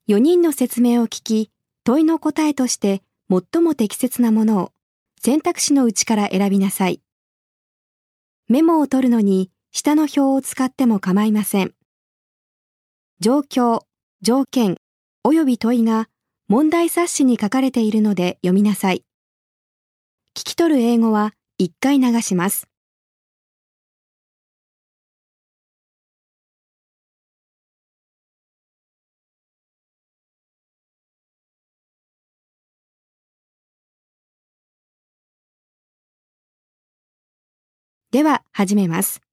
4人の説明を聞き、問いの答えとして最も適切なものを選択肢のうちから選びなさい。メモを取るのに下の表を使っても構いません。状況、条件、および問いが問題冊子に書かれているので読みなさい。聞き取る英語は1回流します。では始めます。